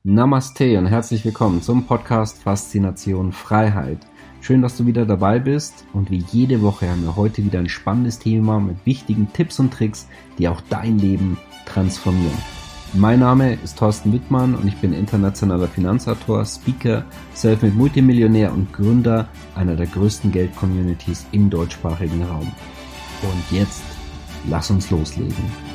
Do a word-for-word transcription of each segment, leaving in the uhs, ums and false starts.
Namaste und herzlich willkommen zum Podcast Faszination Freiheit. Schön, dass du wieder dabei bist und wie jede Woche haben wir heute wieder ein spannendes Thema mit wichtigen Tipps und Tricks, die auch dein Leben transformieren. Mein Name ist Thorsten Wittmann und ich bin internationaler Finanzautor, Speaker, Selfmade Multimillionär und Gründer einer der größten Geld-Communities im deutschsprachigen Raum. Und jetzt, lass uns loslegen.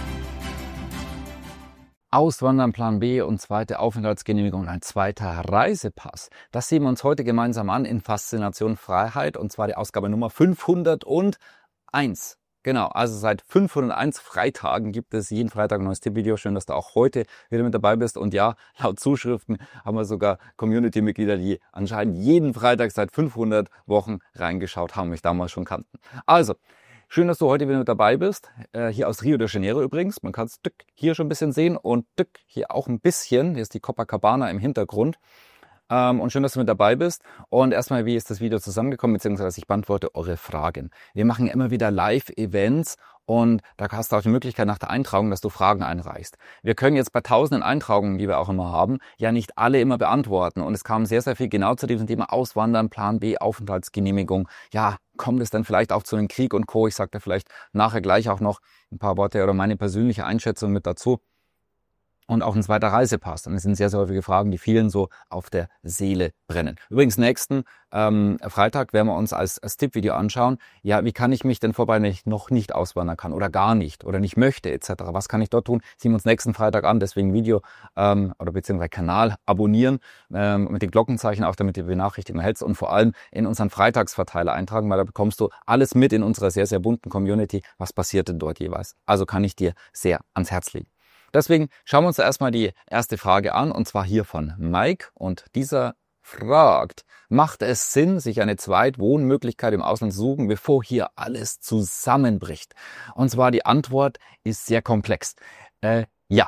Auswandern, Plan B und zweite Aufenthaltsgenehmigung und ein zweiter Reisepass. Das sehen wir uns heute gemeinsam an in Faszination Freiheit und zwar die Ausgabe Nummer fünfhunderteins. Genau, also seit fünfhunderteins Freitagen gibt es jeden Freitag ein neues Tippvideo. Schön, dass du auch heute wieder mit dabei bist. Und ja, laut Zuschriften haben wir sogar Community-Mitglieder, die anscheinend jeden Freitag seit fünfhundert Wochen reingeschaut haben, mich damals schon kannten. Also, schön, dass du heute wieder mit dabei bist. Äh, hier aus Rio de Janeiro übrigens. Man kann es hier schon ein bisschen sehen und hier auch ein bisschen. Hier ist die Copacabana im Hintergrund. Ähm, und schön, dass du mit dabei bist. Und erstmal, wie ist das Video zusammengekommen, beziehungsweise ich beantworte eure Fragen. Wir machen immer wieder Live-Events und da hast du auch die Möglichkeit nach der Eintragung, dass du Fragen einreichst. Wir können jetzt bei tausenden Eintragungen, die wir auch immer haben, ja nicht alle immer beantworten. Und es kam sehr, sehr viel genau zu diesem Thema Auswandern, Plan B, Aufenthaltsgenehmigung. Ja, kommt es dann vielleicht auch zu einem Krieg und Co. Ich sage da vielleicht nachher gleich auch noch ein paar Worte oder meine persönliche Einschätzung mit dazu. Und auch ein zweiter Reisepass. Und es sind sehr, sehr häufige Fragen, die vielen so auf der Seele brennen. Übrigens, nächsten ähm, Freitag werden wir uns als, als Tippvideo anschauen, ja, wie kann ich mich denn vorbei, wenn ich noch nicht auswandern kann oder gar nicht oder nicht möchte et cetera. Was kann ich dort tun? Sehen wir uns nächsten Freitag an, deswegen Video ähm, oder beziehungsweise Kanal abonnieren ähm, mit den Glockenzeichen auch, damit du die Benachrichtigung erhältst und vor allem in unseren Freitagsverteiler eintragen, weil da bekommst du alles mit in unserer sehr, sehr bunten Community. Was passiert denn dort jeweils? Also kann ich dir sehr ans Herz legen. Deswegen schauen wir uns erstmal die erste Frage an, und zwar hier von Mike. Und dieser fragt, macht es Sinn, sich eine Zweitwohnmöglichkeit im Ausland zu suchen, bevor hier alles zusammenbricht? Und zwar die Antwort ist sehr komplex. Äh, ja.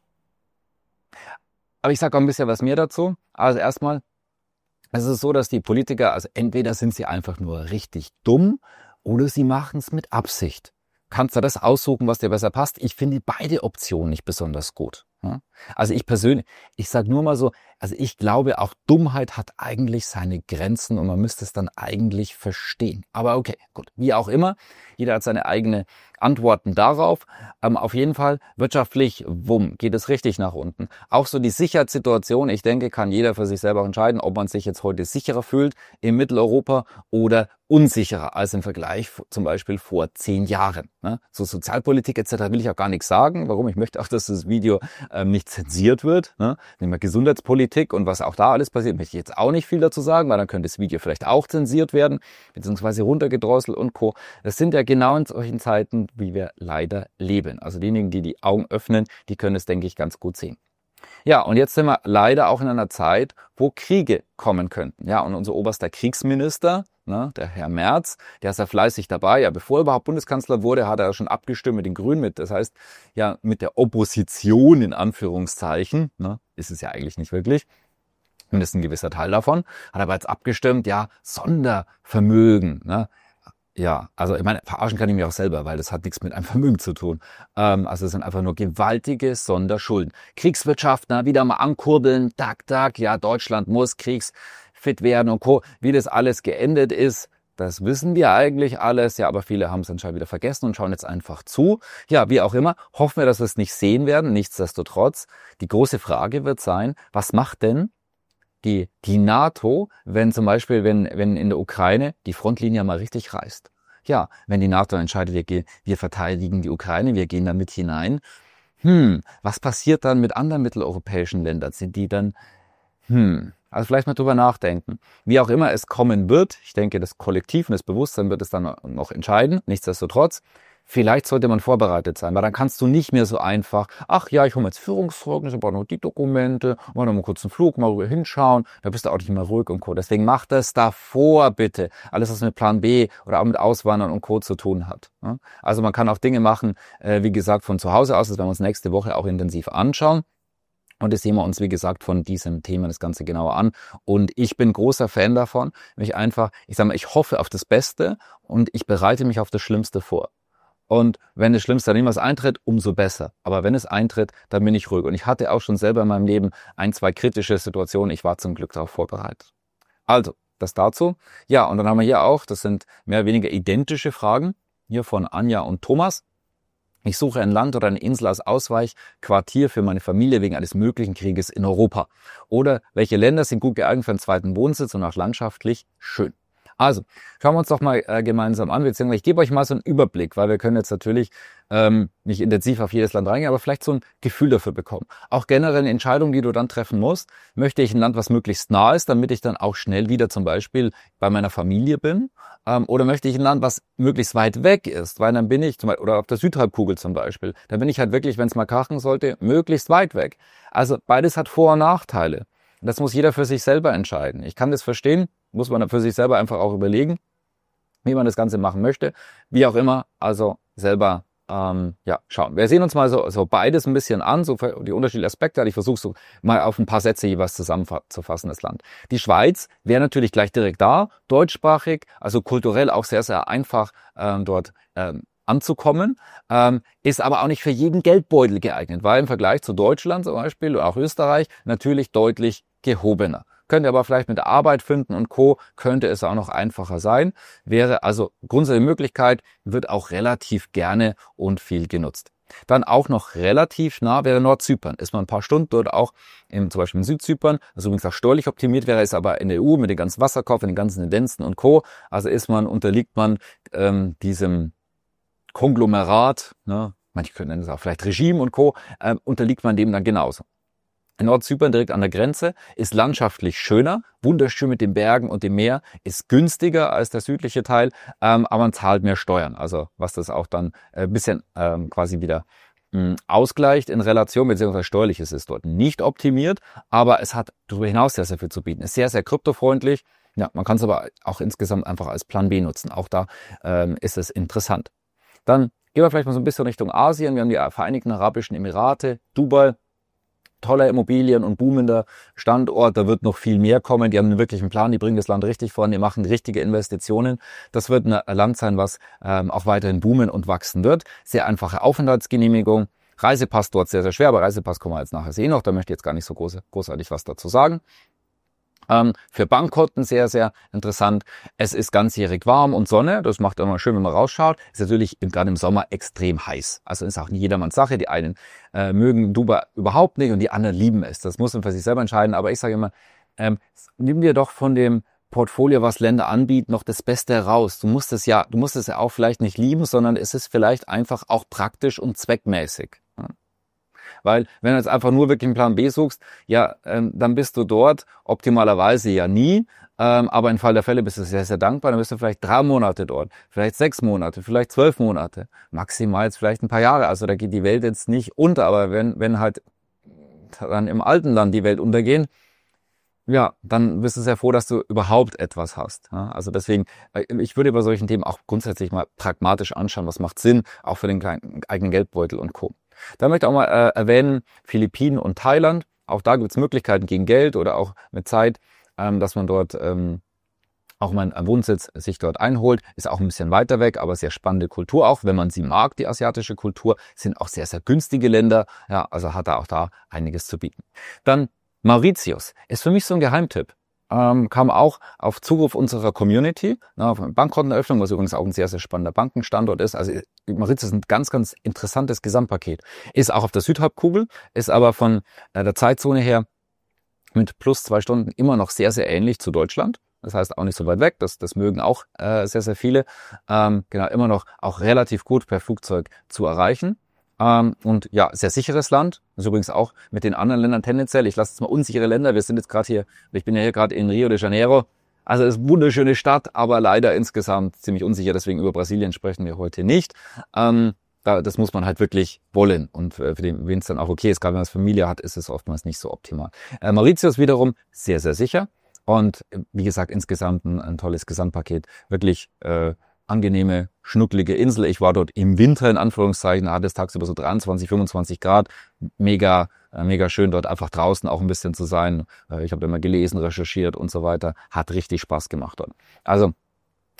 Aber ich sage auch ein bisschen was mehr dazu. Also erstmal, es ist so, dass die Politiker, also entweder sind sie einfach nur richtig dumm oder sie machen es mit Absicht. Kannst du das aussuchen, was dir besser passt? Ich finde beide Optionen nicht besonders gut. Also ich persönlich, ich sage nur mal so, also ich glaube, auch Dummheit hat eigentlich seine Grenzen und man müsste es dann eigentlich verstehen. Aber okay, gut, wie auch immer, jeder hat seine eigenen Antworten darauf. Ähm, auf jeden Fall wirtschaftlich, wumm, geht es richtig nach unten. Auch so die Sicherheitssituation, ich denke, kann jeder für sich selber entscheiden, ob man sich jetzt heute sicherer fühlt in Mitteleuropa oder unsicherer als im Vergleich zum Beispiel vor zehn Jahren. Ne? So Sozialpolitik et cetera will ich auch gar nichts sagen. Warum? Ich möchte auch, dass das Video ähm, nicht zensiert wird. Ne? Nehmen wir Gesundheitspolitik und was auch da alles passiert, möchte ich jetzt auch nicht viel dazu sagen, weil dann könnte das Video vielleicht auch zensiert werden, beziehungsweise runtergedrosselt und Co. Das sind ja genau in solchen Zeiten, wie wir leider leben. Also diejenigen, die die Augen öffnen, die können es, denke ich, ganz gut sehen. Ja, und jetzt sind wir leider auch in einer Zeit, wo Kriege kommen könnten. Ja, und unser oberster Kriegsminister, ne, der Herr Merz, der ist ja fleißig dabei. Ja, bevor er überhaupt Bundeskanzler wurde, hat er schon abgestimmt mit den Grünen, mit, das heißt, ja, mit der Opposition in Anführungszeichen, ne, ist es ja eigentlich nicht wirklich. Mindestens ein gewisser Teil davon. Hat aber jetzt abgestimmt, ja, Sondervermögen, ne. Ja, also ich meine, verarschen kann ich mich auch selber, weil das hat nichts mit einem Vermögen zu tun. Ähm, also es sind einfach nur gewaltige Sonderschulden. Kriegswirtschaft, na, wieder mal ankurbeln, tak, tak, ja, Deutschland muss kriegsfit werden und Co. Wie das alles geendet ist, das wissen wir eigentlich alles, ja, aber viele haben es anscheinend wieder vergessen und schauen jetzt einfach zu. Ja, wie auch immer, hoffen wir, dass wir es nicht sehen werden, nichtsdestotrotz. Die große Frage wird sein, was macht denn Die, die NATO, wenn zum Beispiel, wenn, wenn in der Ukraine die Frontlinie mal richtig reißt. Ja, wenn die NATO entscheidet, wir, gehen, wir verteidigen die Ukraine, wir gehen da mit hinein. Hm, was passiert dann mit anderen mitteleuropäischen Ländern? Sind die dann, hm, also vielleicht mal drüber nachdenken. Wie auch immer es kommen wird, ich denke, das Kollektiv und das Bewusstsein wird es dann noch entscheiden, nichtsdestotrotz. Vielleicht sollte man vorbereitet sein, weil dann kannst du nicht mehr so einfach, ach ja, ich hole mir jetzt Führungszeugnisse, brauche noch die Dokumente, mal noch mal kurz einen Flug, mal rüber hinschauen, da bist du auch nicht mehr ruhig und Co. Deswegen mach das davor bitte. Alles, was mit Plan B oder auch mit Auswandern und Co. zu tun hat. Also man kann auch Dinge machen, wie gesagt, von zu Hause aus, das werden wir uns nächste Woche auch intensiv anschauen. Und das sehen wir uns, wie gesagt, von diesem Thema das Ganze genauer an. Und ich bin großer Fan davon, mich einfach, ich sage mal, ich hoffe auf das Beste und ich bereite mich auf das Schlimmste vor. Und wenn das Schlimmste dann niemals eintritt, umso besser. Aber wenn es eintritt, dann bin ich ruhig. Und ich hatte auch schon selber in meinem Leben ein, zwei kritische Situationen. Ich war zum Glück darauf vorbereitet. Also, das dazu. Ja, und dann haben wir hier auch, das sind mehr oder weniger identische Fragen, hier von Anja und Thomas. Ich suche ein Land oder eine Insel als Ausweichquartier für meine Familie wegen eines möglichen Krieges in Europa. Oder welche Länder sind gut geeignet für einen zweiten Wohnsitz und auch landschaftlich schön? Also, schauen wir uns doch mal äh, gemeinsam an, beziehungsweise ich gebe euch mal so einen Überblick, weil wir können jetzt natürlich ähm, nicht intensiv auf jedes Land reingehen, aber vielleicht so ein Gefühl dafür bekommen. Auch generell eine Entscheidung, die du dann treffen musst. Möchte ich ein Land, was möglichst nah ist, damit ich dann auch schnell wieder zum Beispiel bei meiner Familie bin? Ähm, oder möchte ich ein Land, was möglichst weit weg ist? Weil dann bin ich, zum Beispiel, oder auf der Südhalbkugel zum Beispiel, dann bin ich halt wirklich, wenn es mal krachen sollte, möglichst weit weg. Also beides hat Vor- und Nachteile. Das muss jeder für sich selber entscheiden. Ich kann das verstehen, muss man für sich selber einfach auch überlegen, wie man das Ganze machen möchte. Wie auch immer, also selber ähm, ja schauen. Wir sehen uns mal so, so beides ein bisschen an, so die unterschiedlichen Aspekte. Ich versuche so mal auf ein paar Sätze jeweils zusammenzufassen, das Land. Die Schweiz wäre natürlich gleich direkt da, deutschsprachig, also kulturell auch sehr, sehr einfach ähm, dort ähm, anzukommen, ähm, ist aber auch nicht für jeden Geldbeutel geeignet, weil im Vergleich zu Deutschland zum Beispiel oder auch Österreich natürlich deutlich gehobener. Könnt ihr aber vielleicht mit der Arbeit finden und Co. könnte es auch noch einfacher sein. Wäre also grundsätzliche Möglichkeit, wird auch relativ gerne und viel genutzt. Dann auch noch relativ nah wäre Nordzypern. Ist man ein paar Stunden dort auch, im, zum Beispiel in Südzypern, das übrigens auch steuerlich optimiert wäre, ist aber in der E U mit den ganzen Wasserkauf, den ganzen Indenzen und Co. Also ist man, unterliegt man ähm, diesem Konglomerat, ne, manche können nennen es auch vielleicht Regime und Co., äh, unterliegt man dem dann genauso. In Nordzypern direkt an der Grenze ist landschaftlich schöner, wunderschön mit den Bergen und dem Meer, ist günstiger als der südliche Teil, ähm, aber man zahlt mehr Steuern, also was das auch dann ein äh, bisschen ähm, quasi wieder mh, ausgleicht in Relation, beziehungsweise steuerlich ist es dort nicht optimiert, aber es hat darüber hinaus sehr, sehr viel zu bieten. Ist sehr, sehr kryptofreundlich, ja, man kann es aber auch insgesamt einfach als Plan B nutzen, auch da ähm, ist es interessant. Dann gehen wir vielleicht mal so ein bisschen Richtung Asien. Wir haben die Vereinigten Arabischen Emirate, Dubai, toller Immobilien- und boomender Standort. Da wird noch viel mehr kommen. Die haben wirklich einen Plan, die bringen das Land richtig voran, die machen richtige Investitionen. Das wird ein Land sein, was ähm, auch weiterhin boomen und wachsen wird. Sehr einfache Aufenthaltsgenehmigung. Reisepass dort sehr, sehr schwer, aber Reisepass kommen wir jetzt nachher sehen noch. Da möchte ich jetzt gar nicht so groß, großartig was dazu sagen. Ähm, für Bankkonten sehr, sehr interessant. Es ist ganzjährig warm und Sonne. Das macht immer schön, wenn man rausschaut. Ist natürlich im, gerade im Sommer extrem heiß. Also ist auch nicht jedermanns Sache. Die einen äh, mögen Dubai überhaupt nicht und die anderen lieben es. Das muss man für sich selber entscheiden. Aber ich sage immer, ähm, nimm dir doch von dem Portfolio, was Länder anbieten, noch das Beste heraus. Du musst es ja, du musst es ja auch vielleicht nicht lieben, sondern es ist vielleicht einfach auch praktisch und zweckmäßig. Ja. Weil wenn du jetzt einfach nur wirklich einen Plan B suchst, ja, ähm, dann bist du dort optimalerweise ja nie. Ähm, aber im Fall der Fälle bist du sehr, sehr dankbar. Dann bist du vielleicht drei Monate dort, vielleicht sechs Monate, vielleicht zwölf Monate, maximal jetzt vielleicht ein paar Jahre. Also da geht die Welt jetzt nicht unter. Aber wenn, wenn halt dann im alten Land die Welt untergehen, ja, dann bist du sehr froh, dass du überhaupt etwas hast. Ja, also deswegen, ich würde bei solchen Themen auch grundsätzlich mal pragmatisch anschauen, was macht Sinn, auch für den kleinen eigenen Geldbeutel und Co. Da möchte ich auch mal äh, erwähnen, Philippinen und Thailand. Auch da gibt es Möglichkeiten gegen Geld oder auch mit Zeit, ähm, dass man dort ähm, auch mal einen Wohnsitz sich dort einholt. Ist auch ein bisschen weiter weg, aber sehr spannende Kultur auch. Wenn man sie mag, die asiatische Kultur, sind auch sehr, sehr günstige Länder. Ja, also hat er auch da einiges zu bieten. Dann Mauritius ist für mich so ein Geheimtipp. Ähm, kam auch auf Zuruf unserer Community, na, auf Bankkonteneröffnung, was übrigens auch ein sehr, sehr spannender Bankenstandort ist. Also Mauritius ist ein ganz, ganz interessantes Gesamtpaket. Ist auch auf der Südhalbkugel, ist aber von äh, der Zeitzone her mit plus zwei Stunden immer noch sehr, sehr ähnlich zu Deutschland. Das heißt auch nicht so weit weg, das, das mögen auch äh, sehr, sehr viele. Ähm, genau, immer noch auch relativ gut per Flugzeug zu erreichen. Ähm, und ja, sehr sicheres Land. Das ist übrigens auch mit den anderen Ländern tendenziell. Ich lasse jetzt mal unsichere Länder. Wir sind jetzt gerade hier, ich bin ja hier gerade in Rio de Janeiro. Also es ist eine wunderschöne Stadt, aber leider insgesamt ziemlich unsicher. Deswegen über Brasilien sprechen wir heute nicht. Ähm, da, das muss man halt wirklich wollen. Und äh, für den, wen es dann auch okay ist, gerade wenn man es Familie hat, ist es oftmals nicht so optimal. Äh, Mauritius wiederum sehr, sehr sicher. Und wie gesagt, insgesamt ein, ein tolles Gesamtpaket. Wirklich äh, angenehme, schnucklige Insel. Ich war dort im Winter, in Anführungszeichen, da hat es tagsüber so dreiundzwanzig, fünfundzwanzig Grad. Mega, äh, mega schön, dort einfach draußen auch ein bisschen zu sein. Äh, ich habe immer gelesen, recherchiert und so weiter. Hat richtig Spaß gemacht dort. Also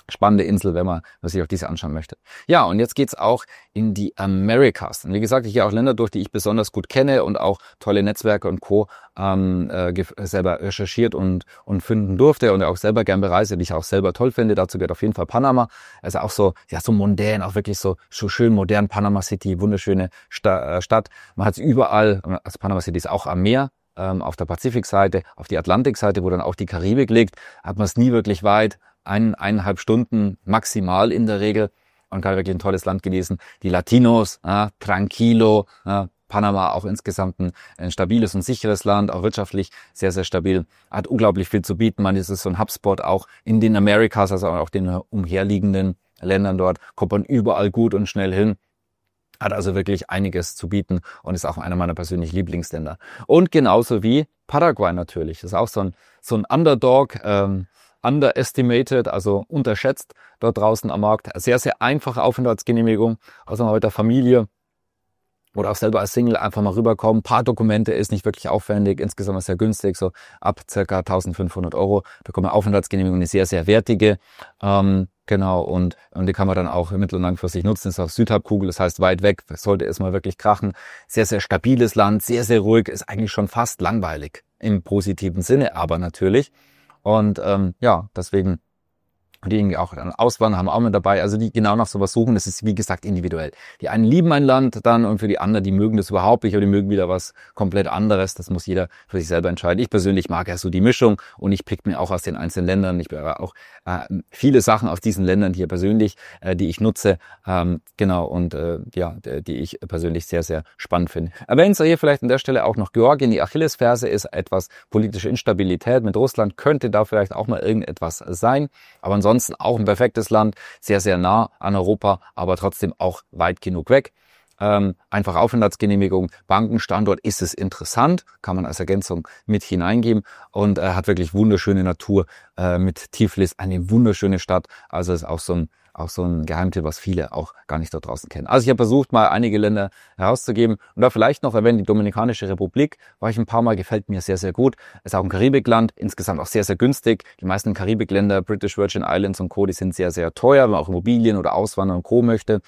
spannende Insel, wenn man sich auch diese anschauen möchte. Ja, und jetzt geht's auch in die Americas. Und wie gesagt, ich gehe auch Länder durch, die ich besonders gut kenne und auch tolle Netzwerke und Co. Ähm, äh, selber recherchiert und und finden durfte und auch selber gern bereise, die ich auch selber toll finde. Dazu gehört auf jeden Fall Panama. Also auch so, ja, so mondän, auch wirklich so, so schön modern. Panama City, wunderschöne Sta- äh, Stadt. Man hat es überall, also Panama City ist auch am Meer, ähm, auf der Pazifikseite, auf die Atlantikseite, wo dann auch die Karibik liegt, hat man es nie wirklich weit. Ein, eineinhalb Stunden maximal in der Regel und kann wirklich ein tolles Land genießen. Die Latinos, ja, tranquilo, ja, Panama auch insgesamt ein, ein stabiles und sicheres Land, auch wirtschaftlich sehr, sehr stabil, hat unglaublich viel zu bieten. Man ist so ein Hubspot auch in den Americas, also auch den umherliegenden Ländern dort, kommt man überall gut und schnell hin. Hat also wirklich einiges zu bieten und ist auch einer meiner persönlichen Lieblingsländer. Und genauso wie Paraguay natürlich. Das ist auch so ein, so ein Underdog, ähm, underestimated, also unterschätzt dort draußen am Markt. Sehr, sehr einfache Aufenthaltsgenehmigung, also mit der Familie oder auch selber als Single einfach mal rüberkommen. Ein paar Dokumente ist nicht wirklich aufwendig, insgesamt ist sehr günstig, so ab circa eintausendfünfhundert Euro bekommt man Aufenthaltsgenehmigung, eine sehr, sehr wertige. Ähm, genau, und, und die kann man dann auch mittel- und langfristig nutzen. Ist auf Südhalbkugel, das heißt weit weg, sollte es mal wirklich krachen. Sehr, sehr stabiles Land, sehr, sehr ruhig, ist eigentlich schon fast langweilig im positiven Sinne, aber natürlich. Und ähm, ja, deswegen die irgendwie auch dann auswandern, haben auch mit dabei, also die genau nach sowas suchen, das ist wie gesagt individuell. Die einen lieben ein Land dann und für die anderen, die mögen das überhaupt nicht oder die mögen wieder was komplett anderes, das muss jeder für sich selber entscheiden. Ich persönlich mag ja so die Mischung und ich pick mir auch aus den einzelnen Ländern, ich habe auch äh, viele Sachen aus diesen Ländern hier persönlich, äh, die ich nutze, ähm, genau und äh, ja, die ich persönlich sehr, sehr spannend finde. Erwähnen Sie hier vielleicht an der Stelle auch noch Georgien, die Achillesferse ist etwas politische Instabilität mit Russland, könnte da vielleicht auch mal irgendetwas sein, aber ansonsten Ansonsten auch ein perfektes Land, sehr, sehr nah an Europa, aber trotzdem auch weit genug weg. Ähm, einfach Aufenthaltsgenehmigung, Bankenstandort, ist es interessant, kann man als Ergänzung mit hineingeben und äh, hat wirklich wunderschöne Natur äh, mit Tiflis, eine wunderschöne Stadt, also ist auch so ein auch so ein Geheimtipp, was viele auch gar nicht dort draußen kennen. Also ich habe versucht, mal einige Länder herauszugeben und da vielleicht noch erwähnen, die Dominikanische Republik, war ich ein paar Mal, gefällt mir sehr, sehr gut. Ist auch ein Karibikland, insgesamt auch sehr, sehr günstig. Die meisten Karibikländer, British Virgin Islands und Co., die sind sehr, sehr teuer, wenn man auch Immobilien oder Auswandern und Co. möchte.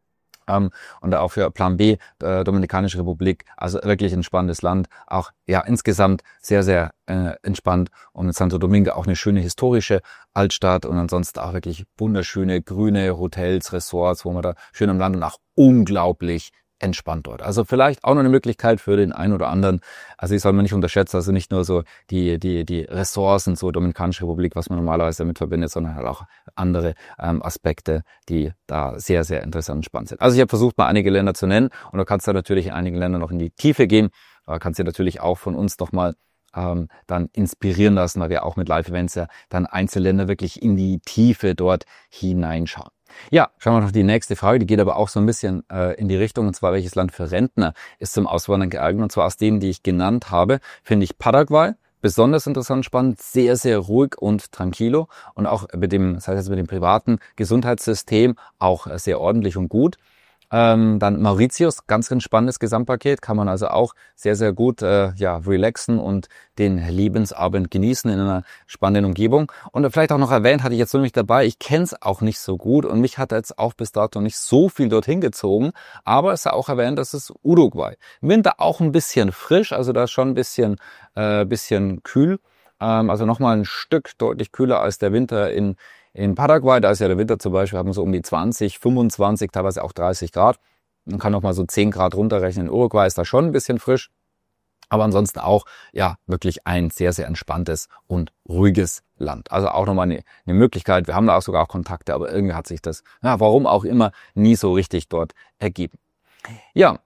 Um, und auch für Plan B, äh, Dominikanische Republik, also wirklich ein spannendes Land, auch ja insgesamt sehr, sehr äh, entspannt und mit Santo Domingo auch eine schöne historische Altstadt und ansonsten auch wirklich wunderschöne grüne Hotels, Resorts, wo man da schön am Land und auch unglaublich entspannt dort. Also vielleicht auch noch eine Möglichkeit für den einen oder anderen. Also ich soll man nicht unterschätzen, also nicht nur so die die die Ressourcen, so Dominikanische Republik, was man normalerweise damit verbindet, sondern halt auch andere ähm, Aspekte, die da sehr, sehr interessant und spannend sind. Also ich habe versucht, mal einige Länder zu nennen und du kannst da natürlich in einigen Ländern noch in die Tiefe gehen. Da kannst du natürlich auch von uns noch mal ähm, dann inspirieren lassen, weil wir auch mit Live-Events ja dann Einzelländer wirklich in die Tiefe dort hineinschauen. Ja, schauen wir noch die nächste Frage, die geht aber auch so ein bisschen äh, in die Richtung, und zwar, welches Land für Rentner ist zum Auswandern geeignet? Und zwar aus denen, die ich genannt habe, finde ich Paraguay besonders interessant, spannend, sehr, sehr ruhig und tranquilo und auch mit dem, das heißt jetzt mit dem privaten Gesundheitssystem auch sehr ordentlich und gut. Ähm, dann Mauritius, ganz, ganz spannendes Gesamtpaket, kann man also auch sehr, sehr gut äh, ja relaxen und den Lebensabend genießen in einer spannenden Umgebung. Und vielleicht auch noch erwähnt, hatte ich jetzt so nicht dabei, ich kenne es auch nicht so gut und mich hat jetzt auch bis dato nicht so viel dorthin gezogen, aber es ist auch erwähnt, das ist Uruguay. Im Winter auch ein bisschen frisch, also da ist schon ein bisschen, äh, bisschen kühl, ähm, also nochmal ein Stück deutlich kühler als der Winter in In Paraguay, da ist ja der Winter zum Beispiel, hat man so um die zwanzig, fünfundzwanzig, teilweise auch dreißig Grad. Man kann noch mal so zehn Grad runterrechnen. In Uruguay ist da schon ein bisschen frisch. Aber ansonsten auch, ja, wirklich ein sehr, sehr entspanntes und ruhiges Land. Also auch nochmal eine, eine Möglichkeit. Wir haben da auch sogar auch Kontakte, aber irgendwie hat sich das, ja, warum auch immer, nie so richtig dort ergeben. Ja.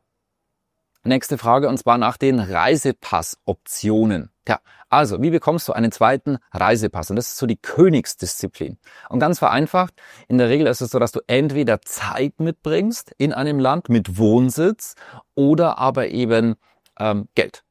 Nächste Frage, und zwar nach den Reisepassoptionen. Ja, also, wie bekommst du einen zweiten Reisepass? Und das ist so die Königsdisziplin. Und ganz vereinfacht, in der Regel ist es so, dass du entweder Zeit mitbringst in einem Land mit Wohnsitz oder aber eben ähm, Geld. Tja,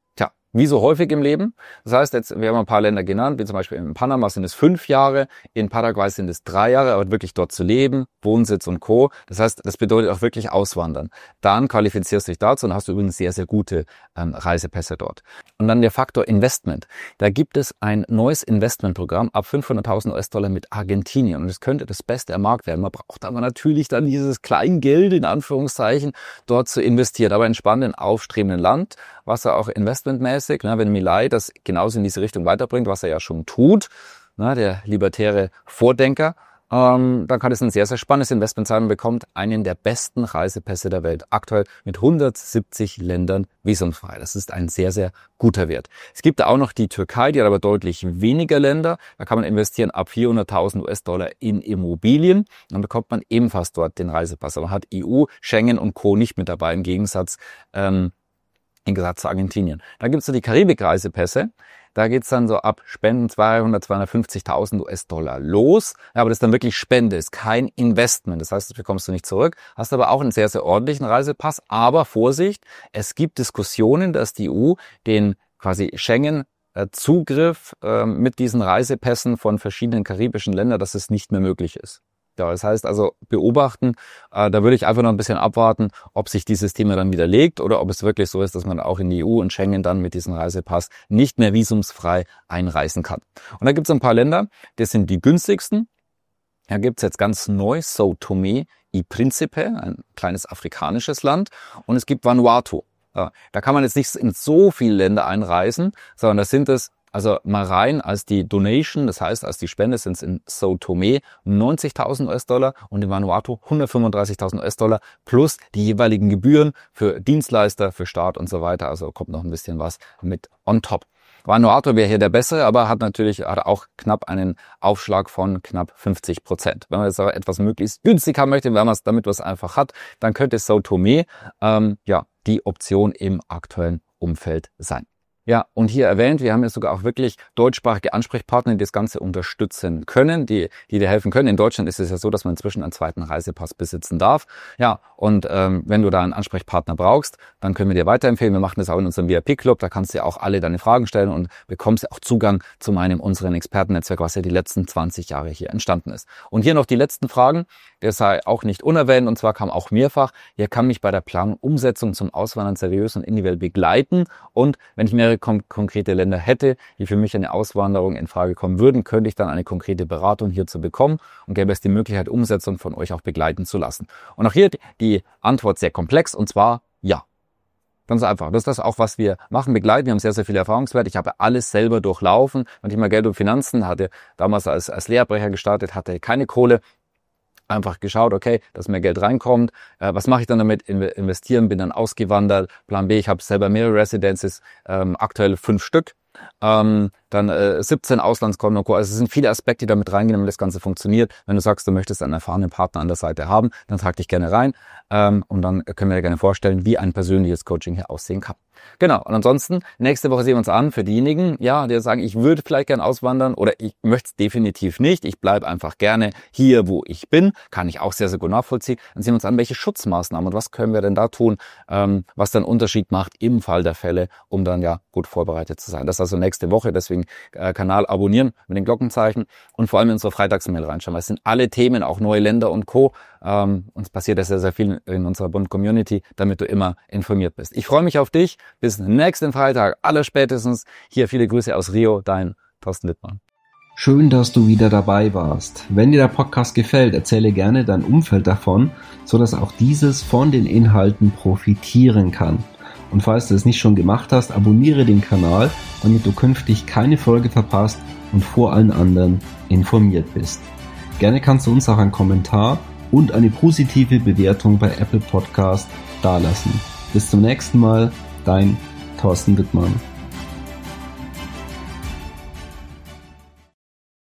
Wie so häufig im Leben. Das heißt, jetzt, wir haben ein paar Länder genannt, wie zum Beispiel in Panama sind es fünf Jahre, in Paraguay sind es drei Jahre, aber wirklich dort zu leben, Wohnsitz und Co. Das heißt, das bedeutet auch wirklich auswandern. Dann qualifizierst du dich dazu und hast du übrigens sehr, sehr gute ähm, Reisepässe dort. Und dann der Faktor Investment. Da gibt es ein neues Investmentprogramm ab fünfhunderttausend US-Dollar mit Argentinien und es könnte das Beste am Markt werden. Man braucht aber natürlich dann dieses Kleingeld, in Anführungszeichen, dort zu investieren. Aber in spannenden, aufstrebenden Land, was er auch investmentmäßig, ne, wenn Milei das genauso in diese Richtung weiterbringt, was er ja schon tut, ne, der libertäre Vordenker, ähm, dann kann es ein sehr, sehr spannendes Investment sein und bekommt einen der besten Reisepässe der Welt. Aktuell mit hundertsiebzig Ländern visumfrei. Das ist ein sehr, sehr guter Wert. Es gibt auch noch die Türkei, die hat aber deutlich weniger Länder. Da kann man investieren ab vierhunderttausend US-Dollar in Immobilien. Dann bekommt man ebenfalls dort den Reisepass. Aber man hat E U, Schengen und Co. nicht mit dabei, im Gegensatz ähm, im Gegensatz zu Argentinien. Dann gibt's so die Karibik-Reisepässe. Da geht's dann so ab Spenden zweihundert, zweihundertfünfzigtausend US-Dollar los. Ja, aber das ist dann wirklich Spende, ist kein Investment. Das heißt, das bekommst du nicht zurück. Hast aber auch einen sehr, sehr ordentlichen Reisepass. Aber Vorsicht, es gibt Diskussionen, dass die E U den quasi Schengen Zugriff äh, mit diesen Reisepässen von verschiedenen karibischen Ländern, dass es nicht mehr möglich ist. Ja, das heißt also beobachten, äh, da würde ich einfach noch ein bisschen abwarten, ob sich dieses Thema dann widerlegt oder ob es wirklich so ist, dass man auch in die E U und Schengen dann mit diesem Reisepass nicht mehr visumsfrei einreisen kann. Und da gibt es ein paar Länder, das sind die günstigsten. Da gibt es jetzt ganz neu São Tomé y Príncipe, ein kleines afrikanisches Land, und es gibt Vanuatu. Ja, da kann man jetzt nicht in so viele Länder einreisen, sondern da sind es also mal rein als die Donation, das heißt als die Spende sind es in São Tomé neunzigtausend US-Dollar und in Vanuatu hundertfünfunddreißigtausend US-Dollar plus die jeweiligen Gebühren für Dienstleister, für Staat und so weiter. Also kommt noch ein bisschen was mit on top. Vanuatu wäre hier der bessere, aber hat natürlich hat auch knapp einen Aufschlag von knapp fünfzig Prozent. Wenn man jetzt aber etwas möglichst günstig haben möchte, wenn man es damit was einfach hat, dann könnte São Tomé ähm, ja die Option im aktuellen Umfeld sein. Ja, und hier erwähnt, wir haben jetzt sogar auch wirklich deutschsprachige Ansprechpartner, die das Ganze unterstützen können, die die dir helfen können. In Deutschland ist es ja so, dass man inzwischen einen zweiten Reisepass besitzen darf. Ja, und ähm, wenn du da einen Ansprechpartner brauchst, dann können wir dir weiterempfehlen. Wir machen das auch in unserem V I P-Club. Da kannst du ja auch alle deine Fragen stellen und bekommst ja auch Zugang zu meinem, unseren Expertennetzwerk, was ja die letzten zwanzig Jahre hier entstanden ist. Und hier noch die letzten Fragen. Der sei auch nicht unerwähnt, und zwar kam auch mehrfach, hier kann mich bei der Planung, Umsetzung zum Auswandern seriös und individuell begleiten. Und wenn ich mehrere kon- konkrete Länder hätte, die für mich eine Auswanderung in Frage kommen würden, könnte ich dann eine konkrete Beratung hierzu bekommen und gäbe es die Möglichkeit, Umsetzung von euch auch begleiten zu lassen. Und auch hier die Antwort sehr komplex, und zwar ja. Ganz einfach. Das ist das auch, was wir machen, begleiten. Wir haben sehr, sehr viele Erfahrungswerte. Ich habe alles selber durchlaufen. Und ich mal Geld und Finanzen, hatte damals als, als Lehrbrecher gestartet, hatte keine Kohle. Einfach geschaut, okay, dass mehr Geld reinkommt. Äh, was mache ich dann damit? Investieren, bin dann ausgewandert. Plan B, ich habe selber mehrere Residences, ähm, aktuell fünf Stück. Ähm, dann äh, siebzehn Auslandskonten und Co. Also es sind viele Aspekte, die damit reingehen, damit das Ganze funktioniert. Wenn du sagst, du möchtest einen erfahrenen Partner an der Seite haben, dann trag dich gerne rein ähm, und dann können wir dir gerne vorstellen, wie ein persönliches Coaching hier aussehen kann. Genau, und ansonsten, nächste Woche sehen wir uns an für diejenigen, ja, die sagen, ich würde vielleicht gerne auswandern oder ich möchte es definitiv nicht, ich bleibe einfach gerne hier, wo ich bin, kann ich auch sehr, sehr gut nachvollziehen. Dann sehen wir uns an, welche Schutzmaßnahmen und was können wir denn da tun, ähm, was dann Unterschied macht im Fall der Fälle, um dann ja gut vorbereitet zu sein. Das ist also nächste Woche, deswegen äh, Kanal abonnieren mit den Glockenzeichen und vor allem in unsere Freitagsmail reinschauen, weil es sind alle Themen, auch neue Länder und Co. Ähm, uns passiert ja sehr, sehr viel in unserer Bund-Community, damit du immer informiert bist. Ich freue mich auf dich. Bis nächsten Freitag, allerspätestens. Hier viele Grüße aus Rio, dein Thorsten Littmann. Schön, dass du wieder dabei warst. Wenn dir der Podcast gefällt, erzähle gerne dein Umfeld davon, sodass auch dieses von den Inhalten profitieren kann. Und falls du es nicht schon gemacht hast, abonniere den Kanal, damit du künftig keine Folge verpasst und vor allen anderen informiert bist. Gerne kannst du uns auch einen Kommentar und eine positive Bewertung bei Apple Podcast dalassen. Bis zum nächsten Mal, dein Thorsten Wittmann.